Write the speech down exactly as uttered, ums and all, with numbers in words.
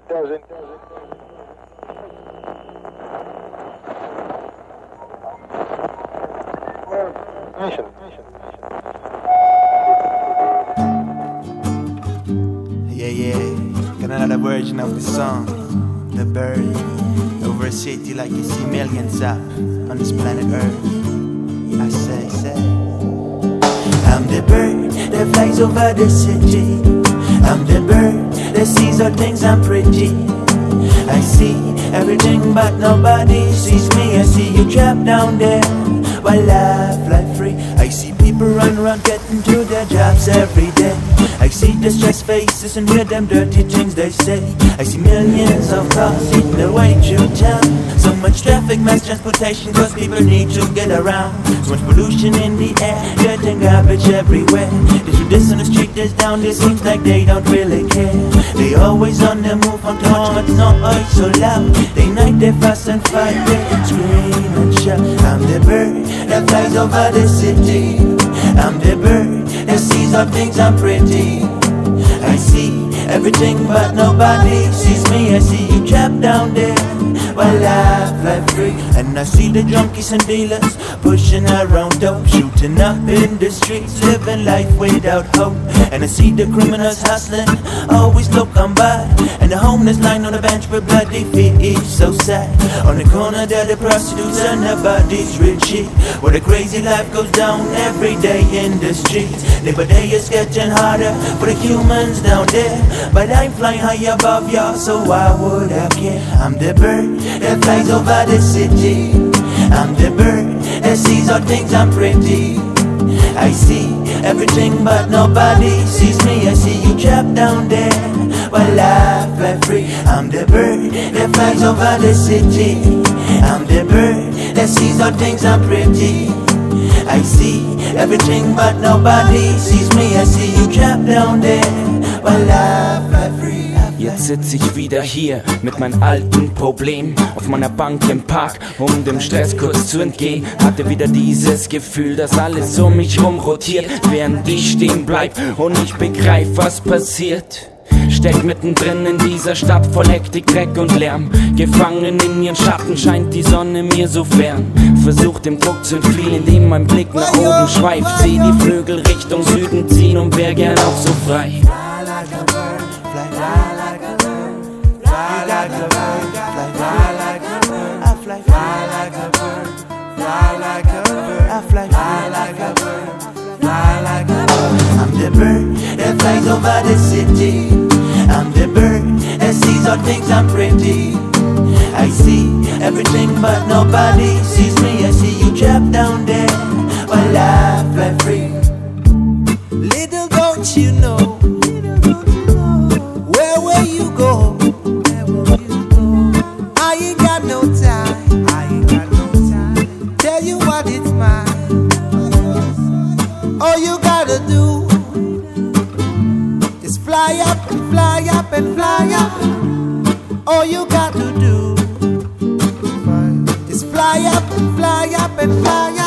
thousand. Nation. Yeah, yeah, got another version of the song, The Bird. Over a city like you see millions up on this planet Earth. I say, say I'm the bird that flies over the city. I'm the bird that sees all things I'm pretty. I see everything but nobody sees me. I see you trapped down there while I fly free. I see people run around getting to their jobs every day. I see the stressed faces and hear them dirty things they say. I see millions of cars eating their way through town. So much traffic, mass transportation, cause people need to get around. So much pollution in the air, getting garbage everywhere. They do this on the street, this down, this seems like they don't really care. They always on the move, on too much noise so loud. They night, they fast and fight, they scream and shout. I'm the bird that flies over the city. I'm the bird that sees all things I'm pretty. I see everything but nobody sees me. I see you trapped down there while I fly free. And I see the junkies and dealers pushing around dope, shooting up in the streets, living life without hope. And I see the criminals hustling, always look on by. And the homeless lying on the bench with bloody feet, each so sad. On the corner there the prostitutes and their bodies richy. Where the crazy life goes down every day in the streets. Day by day it's getting harder for the humans down there. But I'm flying high above y'all, so why would I care? I'm the bird that flies over the city. I'm the bird that sees all things I'm pretty. I see everything but nobody sees me. I see you trapped down there while I fly free. I'm the bird that flies over the city. I'm the bird that sees all things I'm pretty. I see everything but nobody sees me. I see you trapped down there while I fly free. Jetzt sitz ich wieder hier mit meinem alten Problem auf meiner Bank im Park, um dem Stress kurz zu entgehen. Hatte wieder dieses Gefühl, dass alles um mich rum rotiert, während ich stehen bleib und ich begreif, was passiert. Steck mittendrin in dieser Stadt voll Hektik, Dreck und Lärm. Gefangen in ihren Schatten scheint die Sonne mir so fern. Versuch dem Druck zu entfliehen, indem mein Blick nach oben schweift. Seh die Vögel Richtung Süden ziehen und wär gern auch so frei. I'm the bird that flies over the city. I'm the bird that sees all things I'm pretty. I see everything but nobody sees me. I see you trapped down there while I fly free. Little don't you know, where will you go? I ain't got no time. I ain't got no time. Tell you what, it's mine. All you gotta do is fly up and fly up and fly up. All you got to do is fly up and fly up and fly up.